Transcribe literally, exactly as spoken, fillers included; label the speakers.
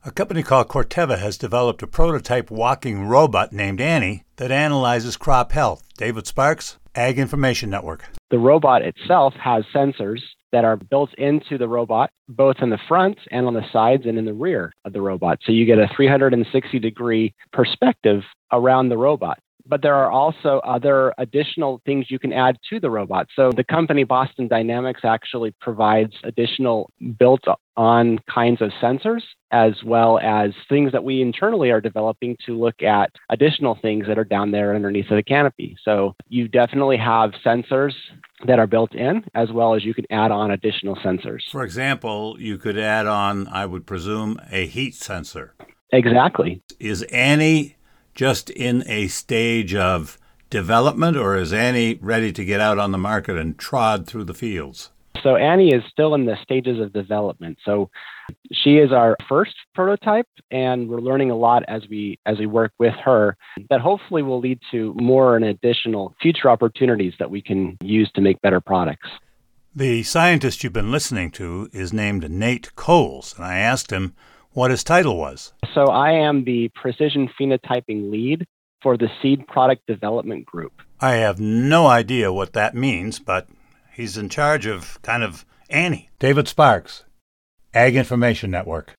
Speaker 1: A company called Corteva has developed a prototype walking robot named Annie that analyzes crop health. David Sparks, Ag Information Network.
Speaker 2: The robot itself has sensors that are built into the robot, both in the front and on the sides and in the rear of the robot. So you get a three hundred sixty degree perspective around the robot. But there are also other additional things you can add to the robot. So the company Boston Dynamics actually provides additional built-on kinds of sensors, as well as things that we internally are developing to look at additional things that are down there underneath of the canopy. So you definitely have sensors that are built in, as well as you can add on additional sensors.
Speaker 1: For example, you could add on, I would presume, a heat sensor.
Speaker 2: Exactly.
Speaker 1: Is Annie just in a stage of development, or is Annie ready to get out on the market and trod through the fields?
Speaker 2: So Annie is still in the stages of development. So she is our first prototype, and we're learning a lot as we as we work with her that hopefully will lead to more and additional future opportunities that we can use to make better products.
Speaker 1: The scientist you've been listening to is named Nate Coles, and I asked him what his title was.
Speaker 2: So I am the precision phenotyping lead for the Seed Product Development Group.
Speaker 1: I have no idea what that means, but he's in charge of kind of Annie. David Sparks, Ag Information Network.